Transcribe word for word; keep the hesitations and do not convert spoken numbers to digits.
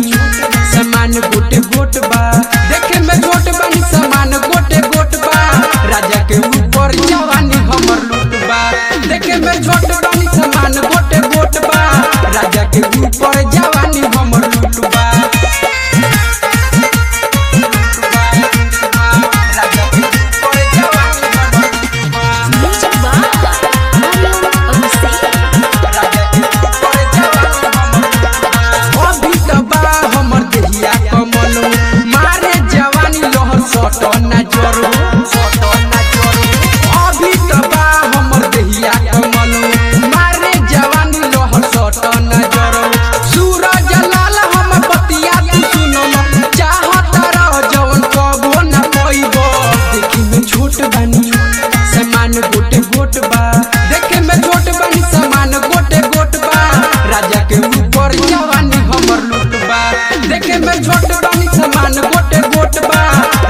समान गोटे गोट बा देखे में गोट बानी समान गोटे गोट बा राजा के ऊपर जवानी हमर लूट बा देखे में छोट बानी समान गोटे गोट बा राजा के ऊपर जवानी हमर लूट बा समान गोटे गोट बा देखे में छोट बानी समान गोटे गोट बा राजा के ऊपर जवानी हमर लूट बा देखे में छोट बानी समान गोटे गोट बा